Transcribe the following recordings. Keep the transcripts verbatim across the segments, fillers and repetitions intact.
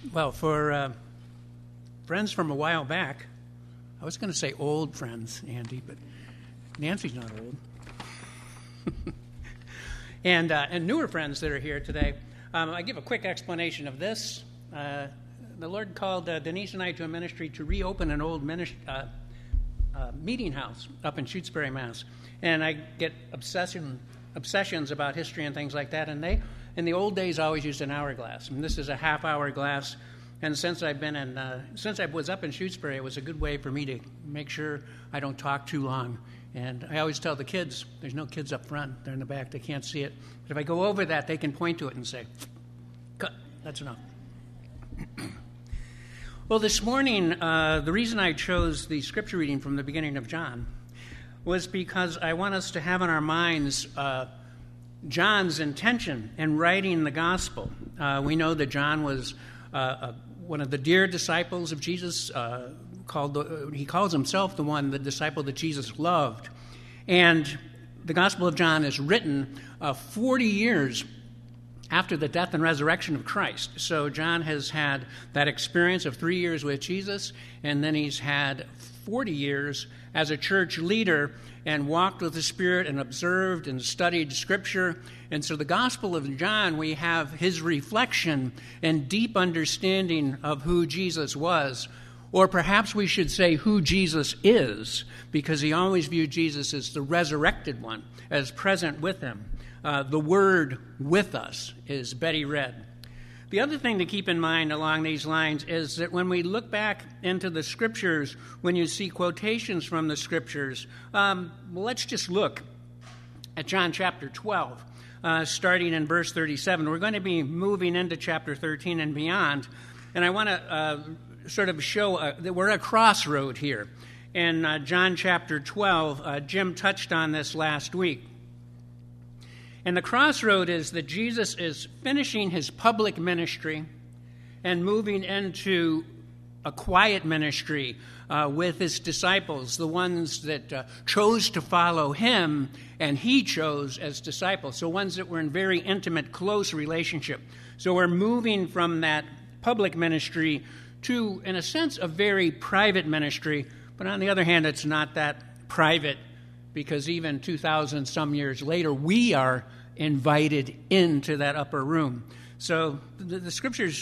Well, for uh, friends from a while back, I was going to say old friends, Andy, but Nancy's not old. and uh, and newer friends that are here today, um, I give a quick explanation of this. Uh, the Lord called uh, Denise and I to a ministry to reopen an old minist- uh, uh, meeting house up in Shutesbury, Mass. And I get obsession obsessions about history and things like that, and they, in the old days, always used an hourglass. And this is a half-hour glass. And since I've been in, uh, since I was up in Shutesbury, it was a good way for me to make sure I don't talk too long. And I always tell the kids, there's no kids up front, they're in the back, they can't see it. But if I go over that, they can point to it and say, cut, that's enough. Well, this morning, uh, the reason I chose the scripture reading from the beginning of John was because I want us to have in our minds uh, John's intention in writing the gospel. Uh, we know that John was uh, a, one of the dear disciples of Jesus. Uh, called the, he calls himself the one, the disciple that Jesus loved. And the Gospel of John is written uh, forty years after the death and resurrection of Christ. So John has had that experience of three years with Jesus, and then he's had forty years as a church leader and walked with the Spirit and observed and studied Scripture. And so the Gospel of John, we have his reflection and deep understanding of who Jesus was. Or perhaps we should say who Jesus is, because he always viewed Jesus as the resurrected one, as present with him. Uh, the word with us, as Betty read. The other thing to keep in mind along these lines is that when we look back into the Scriptures, when you see quotations from the Scriptures, um, well, let's just look at John chapter twelve, uh, starting in verse thirty-seven. We're going to be moving into chapter thirteen and beyond, and I want to uh, sort of show uh, that we're at a crossroad here. In uh, John chapter twelve, uh, Jim touched on this last week. And the crossroad is that Jesus is finishing his public ministry and moving into a quiet ministry uh, with his disciples, the ones that uh, chose to follow him and he chose as disciples, so ones that were in very intimate, close relationship. So we're moving from that public ministry to, in a sense, a very private ministry, but on the other hand, it's not that private, because even two thousand some years later, we are invited into that upper room. So the, the Scriptures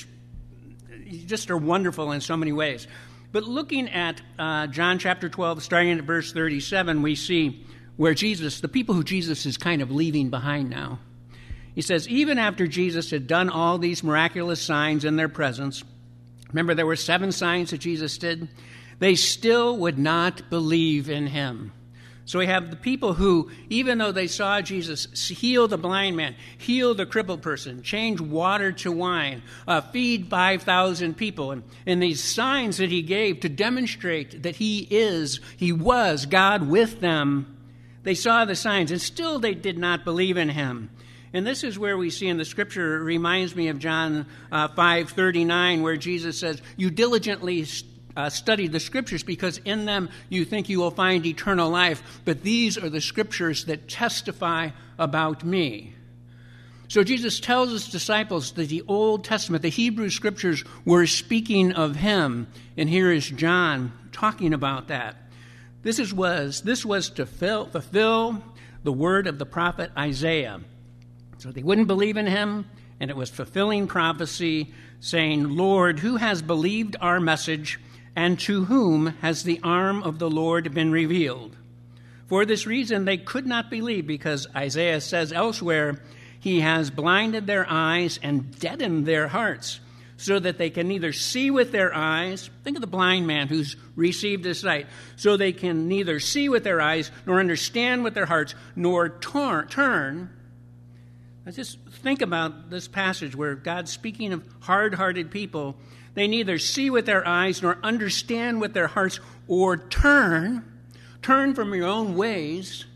just are wonderful in so many ways. But looking at uh, John chapter twelve, starting at verse thirty-seven, we see where Jesus, the people who Jesus is kind of leaving behind now. He says, even after Jesus had done all these miraculous signs in their presence, remember there were seven signs that Jesus did, they still would not believe in him. So we have the people who, even though they saw Jesus heal the blind man, heal the crippled person, change water to wine, uh, feed five thousand people, and, and these signs that he gave to demonstrate that he is, he was God with them, they saw the signs, and still they did not believe in him. And this is where we see in the Scripture, it reminds me of John uh, five thirty-nine, where Jesus says, you diligently st- Uh, study the Scriptures because in them you think you will find eternal life, but these are the Scriptures that testify about me. So Jesus tells his disciples that the Old Testament, the Hebrew Scriptures, were speaking of him, and here is John talking about that. This is was this was to fill, fulfill the word of the prophet Isaiah. So they wouldn't believe in him, and it was fulfilling prophecy, saying, Lord, who has believed our message? And to whom has the arm of the Lord been revealed? For this reason they could not believe, because Isaiah says elsewhere, he has blinded their eyes and deadened their hearts, so that they can neither see with their eyes, think of the blind man who's received his sight, so they can neither see with their eyes, nor understand with their hearts, nor tor- turn. Let's just think about this passage where God's speaking of hard-hearted people. They neither see with their eyes nor understand with their hearts, or turn, turn from your own ways,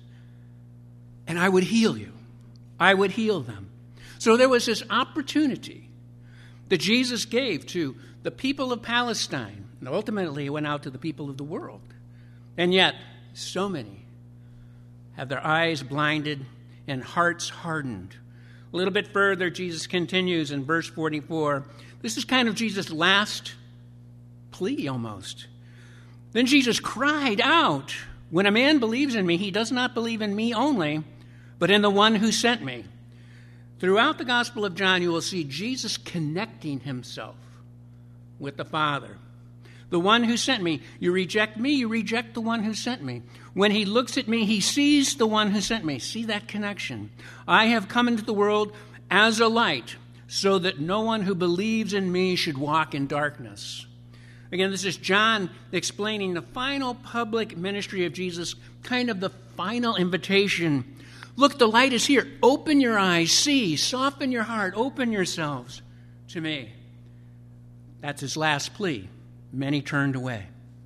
and I would heal you. I would heal them. So there was this opportunity that Jesus gave to the people of Palestine, and ultimately it went out to the people of the world. And yet, so many have their eyes blinded and hearts hardened. A little bit further, Jesus continues in verse forty-four. This is kind of Jesus' last plea almost. Then Jesus cried out, "When a man believes in me, he does not believe in me only, but in the one who sent me." Throughout the Gospel of John, you will see Jesus connecting himself with the Father. The one who sent me. You reject me, you reject the one who sent me. When he looks at me, he sees the one who sent me. See that connection? I have come into the world as a light, so that no one who believes in me should walk in darkness. Again, this is John explaining the final public ministry of Jesus, kind of the final invitation. Look, the light is here. Open your eyes, see, soften your heart, open yourselves to me. That's his last plea. Many turned away.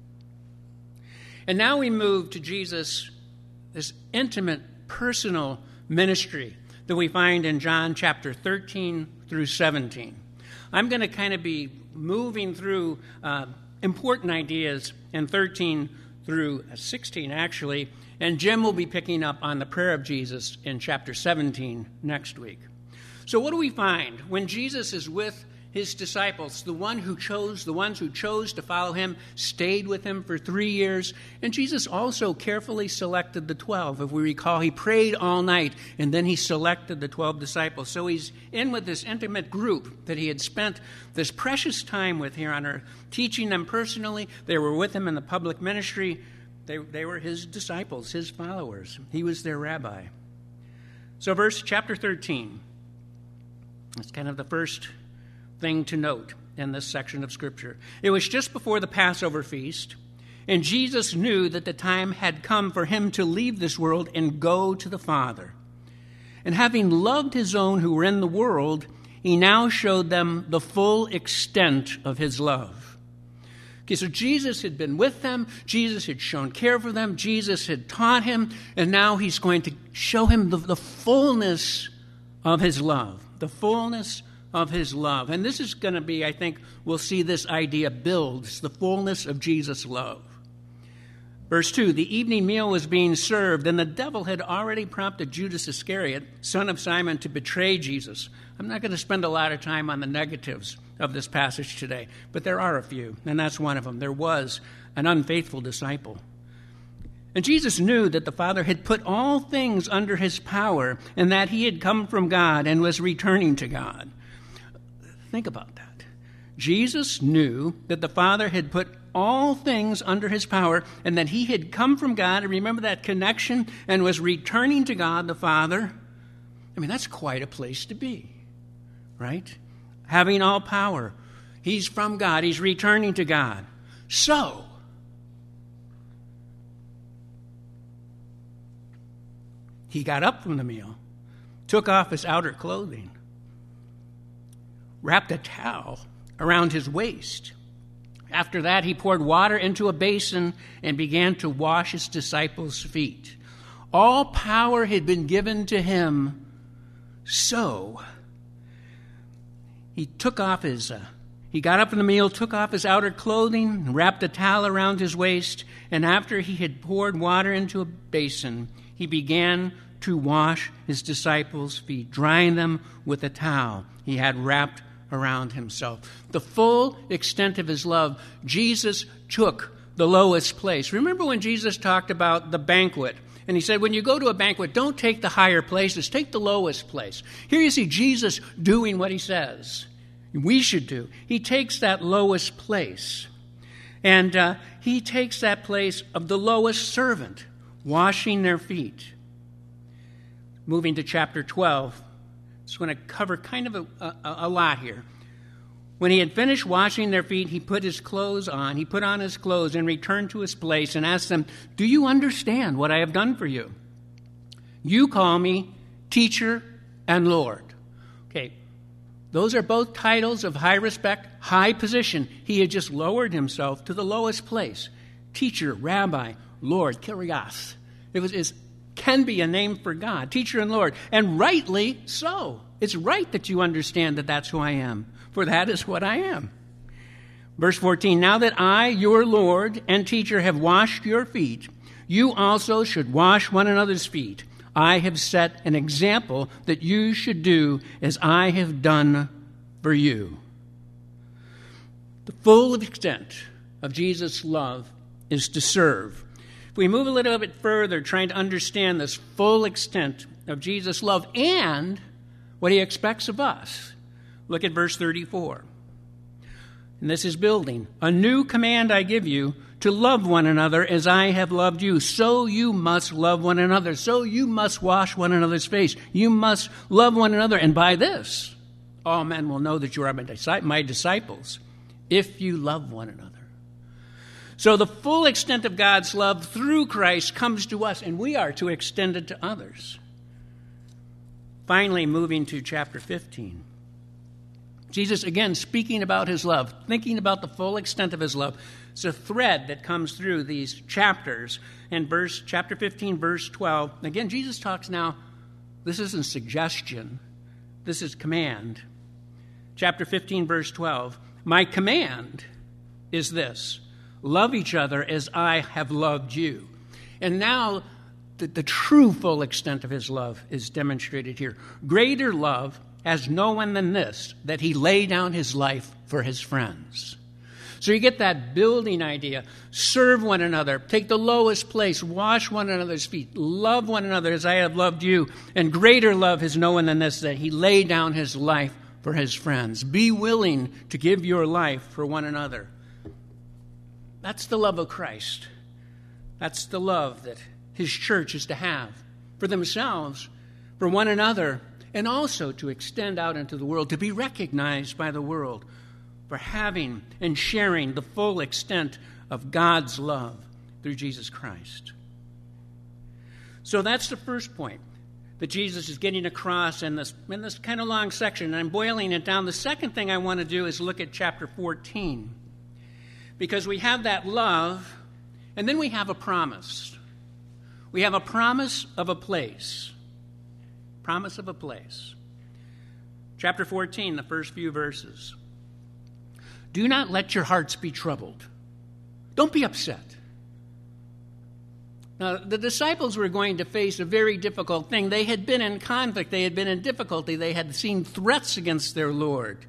And now we move to Jesus, this intimate, personal ministry that we find in John chapter thirteen through seventeen. I'm going to kind of be moving through uh, important ideas in thirteen through sixteen, actually, and Jim will be picking up on the prayer of Jesus in chapter seventeen next week. So what do we find? When Jesus is with his disciples, the one who chose, the ones who chose to follow him, stayed with him for three years. And Jesus also carefully selected the twelve. If we recall, he prayed all night, and then he selected the twelve disciples. So he's in with this intimate group that he had spent this precious time with here on earth, teaching them personally. They were with him in the public ministry. They, they were his disciples, his followers. He was their rabbi. So verse chapter thirteen, it's kind of the first thing to note in this section of Scripture. It was just before the Passover feast, and Jesus knew that the time had come for him to leave this world and go to the Father. And having loved his own who were in the world, he now showed them the full extent of his love. Okay, so Jesus had been with them, Jesus had shown care for them, Jesus had taught him, and now he's going to show him the, the fullness of his love, the fullness of his love. And this is going to be, I think, we'll see this idea build, the fullness of Jesus' love. Verse two, the evening meal was being served, and the devil had already prompted Judas Iscariot, son of Simon, to betray Jesus. I'm not going to spend a lot of time on the negatives of this passage today, but there are a few, and that's one of them. There was an unfaithful disciple. And Jesus knew that the Father had put all things under his power, and that he had come from God and was returning to God. Think about that. Jesus knew that the Father had put all things under his power, and that he had come from God, and remember that connection, and was returning to God the Father. I mean, that's quite a place to be, right? Having all power. He's from God. He's returning to God. So, he got up from the meal, took off his outer clothing, wrapped a towel around his waist. After that, he poured water into a basin and began to wash his disciples' feet. All power had been given to him, so he took off his, uh, he got up from the meal, took off his outer clothing, wrapped a towel around his waist, and after he had poured water into a basin, he began to wash his disciples' feet, drying them with a towel he had wrapped around himself. The full extent of his love, Jesus took the lowest place. Remember when Jesus talked about the banquet, and he said, when you go to a banquet, don't take the higher places, take the lowest place. Here you see Jesus doing what he says we should do. He takes that lowest place, and uh, he takes that place of the lowest servant, washing their feet. Moving to chapter twelve, it's going to cover kind of a, a, a lot here. When he had finished washing their feet, he put his clothes on. He put on his clothes and returned to his place and asked them, do you understand what I have done for you? You call me teacher and Lord. Okay, those are both titles of high respect, high position. He had just lowered himself to the lowest place. Teacher, rabbi, Lord, Kyrios. It was is can be a name for God, teacher and Lord, and rightly so. It's right that you understand that that's who I am, for that is what I am. Verse fourteen, now that I, your Lord and teacher, have washed your feet, you also should wash one another's feet. I have set an example that you should do as I have done for you. The full extent of Jesus' love is to serve. If we move a little bit further, trying to understand this full extent of Jesus' love and what he expects of us, look at verse thirty-four. And this is building. A new command I give you, to love one another as I have loved you. So you must love one another. So you must wash one another's face. You must love one another. And by this, all men will know that you are my disciples, if you love one another. So the full extent of God's love through Christ comes to us, and we are to extend it to others. Finally, moving to chapter fifteen. Jesus, again, speaking about his love, thinking about the full extent of his love. It's a thread that comes through these chapters. In verse, chapter fifteen, verse twelve, again, Jesus talks now, this isn't suggestion, this is command. Chapter fifteen, verse twelve, my command is this, love each other as I have loved you. And now the, the true full extent of his love is demonstrated here. Greater love has no one than this, that he lay down his life for his friends. So you get that building idea. Serve one another. Take the lowest place. Wash one another's feet. Love one another as I have loved you. And greater love has no one than this, that he laid down his life for his friends. Be willing to give your life for one another. That's the love of Christ. That's the love that his church is to have for themselves, for one another, and also to extend out into the world, to be recognized by the world for having and sharing the full extent of God's love through Jesus Christ. So that's the first point that Jesus is getting across in this, in this kind of long section, and I'm boiling it down. The second thing I want to do is look at chapter fourteen, because we have that love, and then we have a promise. We have a promise of a place. Promise of a place. Chapter fourteen, the first few verses. Do not let your hearts be troubled. Don't be upset. Now, the disciples were going to face a very difficult thing. They had been in conflict. They had been in difficulty. They had seen threats against their Lord.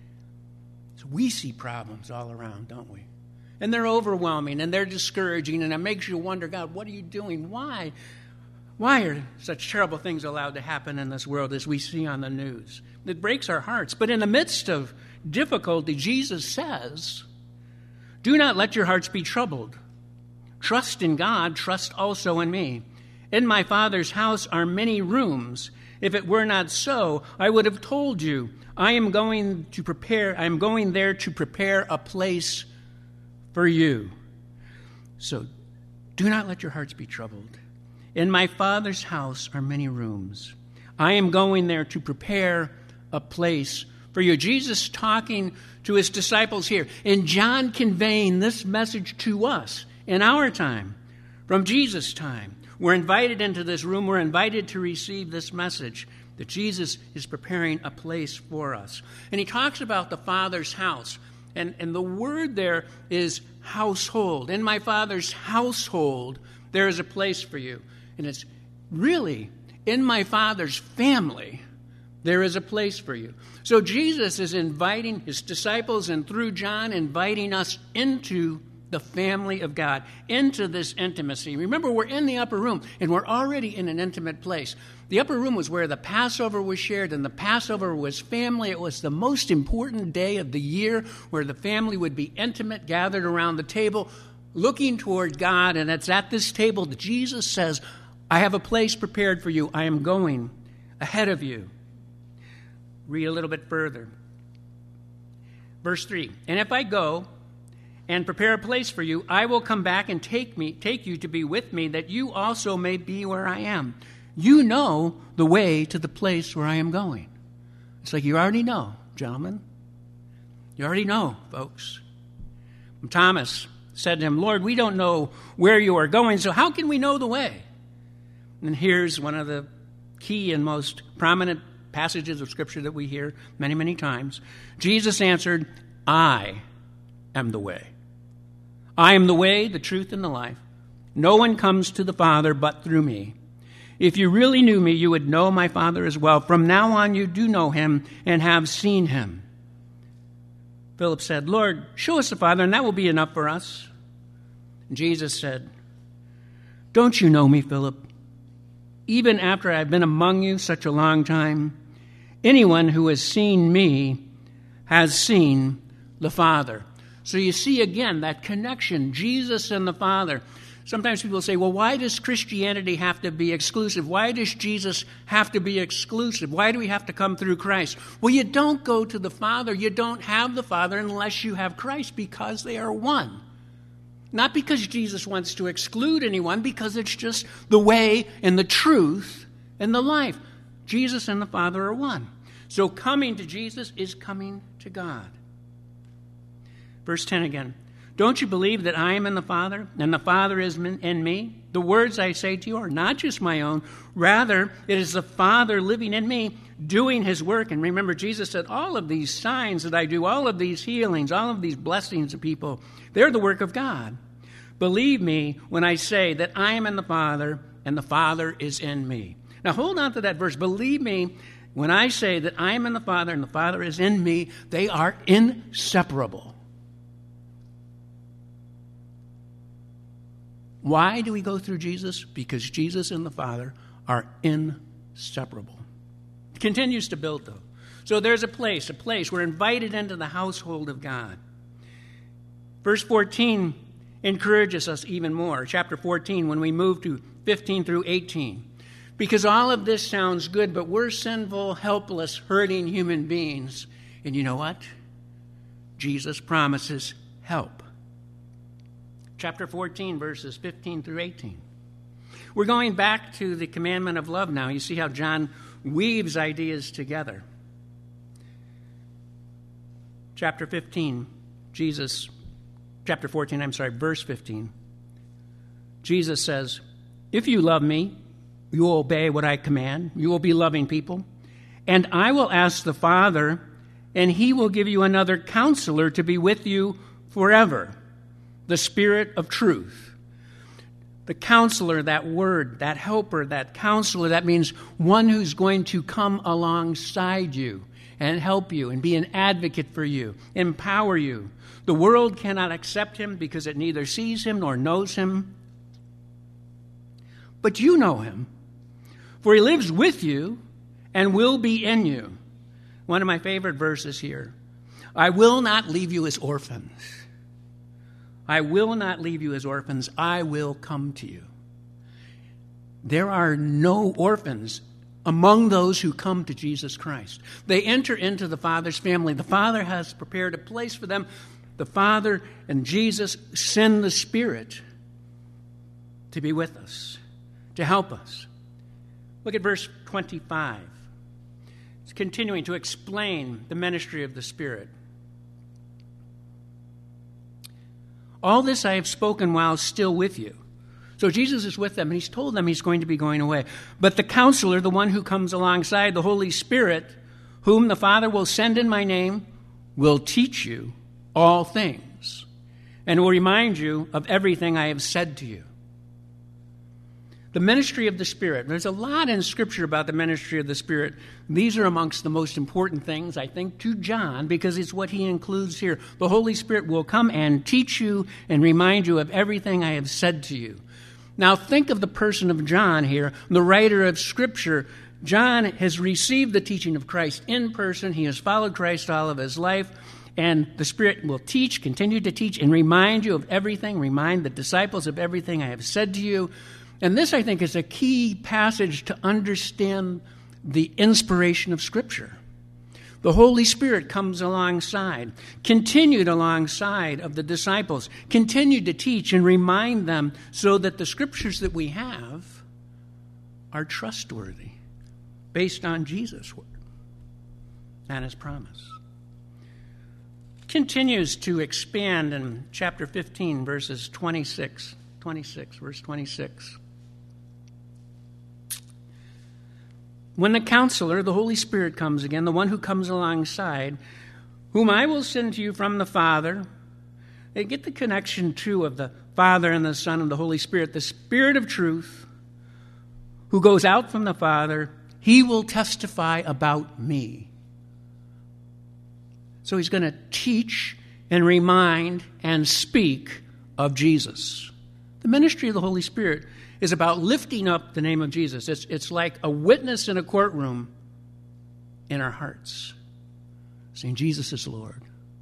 So we see problems all around, don't we? And they're overwhelming, and they're discouraging, and it makes you wonder, God, what are you doing? Why? Why are such terrible things allowed to happen in this world as we see on the news? It breaks our hearts. But in the midst of difficulty, Jesus says, do not let your hearts be troubled. Trust in God, trust also in me. In my Father's house are many rooms. If it were not so, I would have told you, I am going to prepare, I am going there to prepare a place for you. So do not let your hearts be troubled. In my Father's house are many rooms. I am going there to prepare a place for you. Jesus talking to his disciples here, and John conveying this message to us in our time, from Jesus' time. We're invited into this room. We're invited to receive this message that Jesus is preparing a place for us. And he talks about the Father's house. And, and the word there is household. In my Father's household, there is a place for you. And it's really, in my Father's family, there is a place for you. So Jesus is inviting his disciples, and through John, inviting us into the family of God, into this intimacy. Remember, we're in the upper room, and we're already in an intimate place. The upper room was where the Passover was shared, and the Passover was family. It was the most important day of the year where the family would be intimate, gathered around the table, looking toward God. And it's at this table that Jesus says, I have a place prepared for you. I am going ahead of you. Read a little bit further. Verse three, and if I go and prepare a place for you, I will come back and take me, take you to be with me, that you also may be where I am. You know the way to the place where I am going. It's like you already know, gentlemen. You already know, folks. Thomas said to him, Lord, we don't know where you are going, so how can we know the way? And here's one of the key and most prominent passages of Scripture that we hear many, many times. Jesus answered, I am the way. I am the way, the truth, and the life. No one comes to the Father but through me. If you really knew me, you would know my Father as well. From now on, you do know him and have seen him." Philip said, "Lord, show us the Father, and that will be enough for us." And Jesus said, "Don't you know me, Philip? Even after I've been among you such a long time, anyone who has seen me has seen the Father." So you see again that connection, Jesus and the Father. Sometimes people say, well, why does Christianity have to be exclusive? Why does Jesus have to be exclusive? Why do we have to come through Christ? Well, you don't go to the Father. You don't have the Father unless you have Christ, because they are one. Not because Jesus wants to exclude anyone, because it's just the way and the truth and the life. Jesus and the Father are one. So coming to Jesus is coming to God. Verse ten again. "Don't you believe that I am in the Father, and the Father is in me? The words I say to you are not just my own. Rather, it is the Father living in me, doing his work." And remember, Jesus said, all of these signs that I do, all of these healings, all of these blessings to people, they're the work of God. "Believe me when I say that I am in the Father, and the Father is in me." Now hold on to that verse. Believe me when I say that I am in the Father, and the Father is in me. They are inseparable. Why do we go through Jesus? Because Jesus and the Father are inseparable. It continues to build, though. So there's a place, a place. We're invited into the household of God. Verse fourteen encourages us even more. Chapter fourteen, when we move to fifteen through eighteen. Because all of this sounds good, but we're sinful, helpless, hurting human beings. And you know what? Jesus promises help. Chapter fourteen, verses fifteen through eighteen. We're going back to the commandment of love now. You see how John weaves ideas together. Chapter fifteen, Jesus, chapter fourteen, I'm sorry, verse fifteen. Jesus says, "If you love me, you will obey what I command. You will be loving people. And I will ask the Father, and he will give you another counselor to be with you forever. The Spirit of truth." The counselor, that word, that helper, that counselor, that means one who's going to come alongside you and help you and be an advocate for you, empower you. The world cannot accept him because it neither sees him nor knows him. But you know him, for he lives with you and will be in you. One of my favorite verses here. "I will not leave you as orphans. I will not leave you as orphans. I will come to you." There are no orphans among those who come to Jesus Christ. They enter into the Father's family. The Father has prepared a place for them. The Father and Jesus send the Spirit to be with us, to help us. Look at verse twenty-five. It's continuing to explain the ministry of the Spirit. "All this I have spoken while still with you." So Jesus is with them, and he's told them he's going to be going away. "But the counselor, the one who comes alongside, the Holy Spirit, whom the Father will send in my name, will teach you all things, and will remind you of everything I have said to you." The ministry of the Spirit. There's a lot in Scripture about the ministry of the Spirit. These are amongst the most important things, I think, to John, because it's what he includes here. The Holy Spirit will come and teach you and remind you of everything I have said to you. Now think of the person of John here, the writer of Scripture. John has received the teaching of Christ in person. He has followed Christ all of his life. And the Spirit will teach, continue to teach, and remind you of everything, remind the disciples of everything I have said to you. And this, I think, is a key passage to understand the inspiration of Scripture. The Holy Spirit comes alongside, continued alongside of the disciples, continued to teach and remind them so that the Scriptures that we have are trustworthy, based on Jesus' word and his promise. Continues to expand in chapter fifteen, verses twenty-six, twenty-six, verse twenty-six. "When the counselor, the Holy Spirit, comes again, the one who comes alongside, whom I will send to you from the Father," they get the connection, too, of the Father and the Son and the Holy Spirit, "the Spirit of truth, who goes out from the Father, he will testify about me. So he's going to teach and remind and speak of Jesus. The ministry of the Holy Spirit is about lifting up the name of Jesus. It's, it's like a witness in a courtroom in our hearts, saying Jesus is Lord.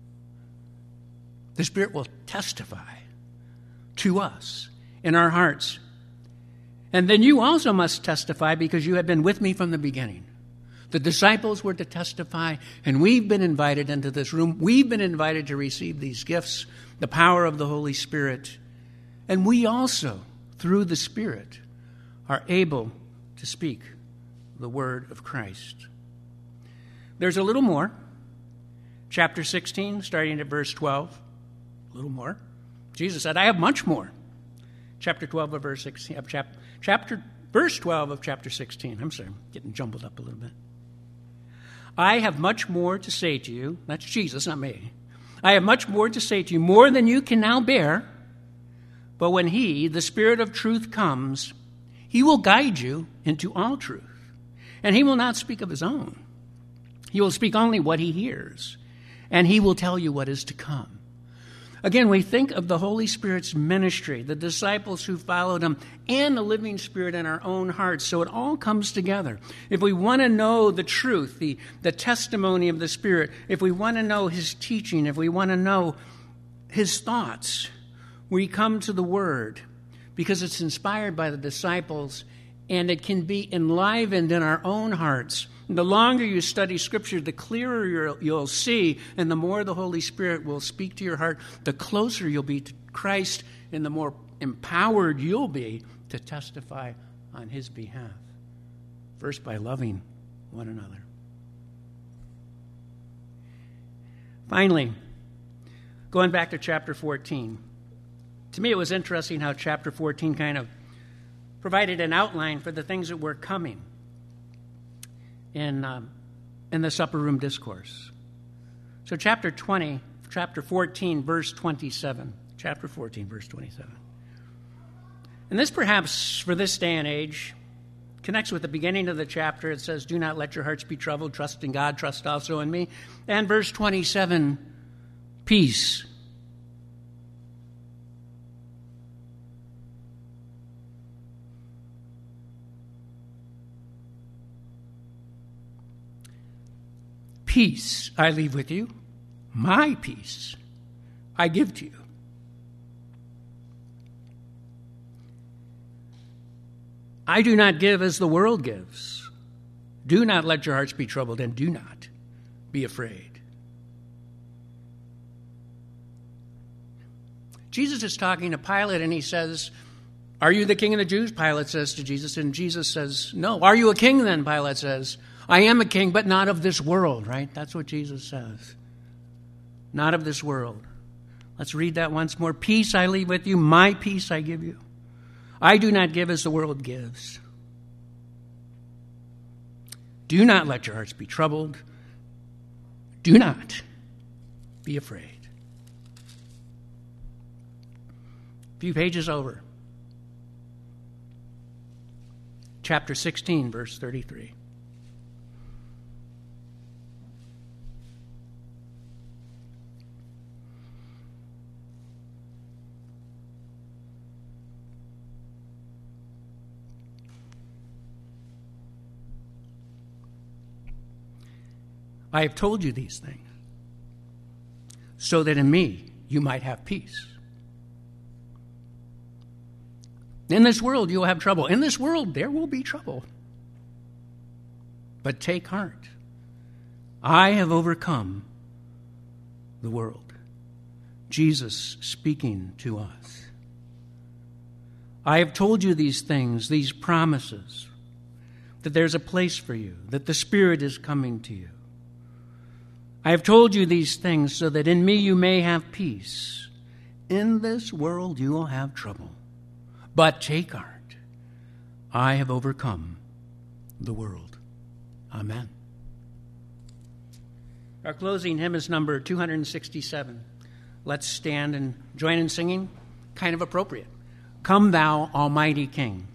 The Spirit will testify to us in our hearts. And then you also must testify because you have been with me from the beginning. The disciples were to testify, and we've been invited into this room. We've been invited to receive these gifts, the power of the Holy Spirit. And we also, through the Spirit, are able to speak the word of Christ. There's a little more. Chapter sixteen, starting at verse twelve. A little more. Jesus said, I have much more. Chapter twelve of verse sixteen. Of chap, chapter, verse twelve of chapter sixteen. I'm sorry, I'm getting jumbled up a little bit. I have much more to say to you. That's Jesus, not me. I have much more to say to you, more than you can now bear. But when he, the Spirit of truth, comes, he will guide you into all truth. And he will not speak of his own. He will speak only what he hears. And he will tell you what is to come. Again, we think of the Holy Spirit's ministry, the disciples who followed him, and the living Spirit in our own hearts. So it all comes together. If we want to know the truth, the, the testimony of the Spirit, if we want to know his teaching, if we want to know his thoughts, we come to the Word because it's inspired by the disciples and it can be enlivened in our own hearts. The longer you study Scripture, the clearer you'll, you'll see, and the more the Holy Spirit will speak to your heart, the closer you'll be to Christ, and the more empowered you'll be to testify on his behalf. First, by loving one another. Finally, going back to chapter fourteen, to me it was interesting how chapter fourteen kind of provided an outline for the things that were coming in um, in this upper room discourse. So chapter twenty, chapter fourteen, verse twenty-seven. Chapter fourteen, verse twenty-seven. And this perhaps, for this day and age, connects with the beginning of the chapter. It says, do not let your hearts be troubled. Trust in God. Trust also in me. And verse twenty-seven, peace. Peace I leave with you. My peace I give to you. I do not give as the world gives. Do not let your hearts be troubled, and do not be afraid. Jesus is talking to Pilate, and he says, are you the king of the Jews? Pilate says to Jesus, and Jesus says, no. Are you a king then? Pilate says, I am a king, but not of this world, right? That's what Jesus says. Not of this world. Let's read that once more. Peace I leave with you, my peace I give you. I do not give as the world gives. Do not let your hearts be troubled. Do not be afraid. A few pages over. Chapter sixteen, verse thirty-three. I have told you these things so that in me you might have peace. In this world you will have trouble. In this world there will be trouble. But take heart. I have overcome the world. Jesus speaking to us. I have told you these things, these promises, that there's a place for you, that the Spirit is coming to you. I have told you these things so that in me you may have peace. In this world you will have trouble. But take heart. I have overcome the world. Amen. Our closing hymn is number two sixty-seven. Let's stand and join in singing. Kind of appropriate. Come thou, Almighty King.